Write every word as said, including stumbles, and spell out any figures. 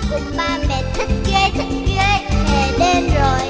cùng ba mẹ thích ghê thích ghê. Hè đến rồi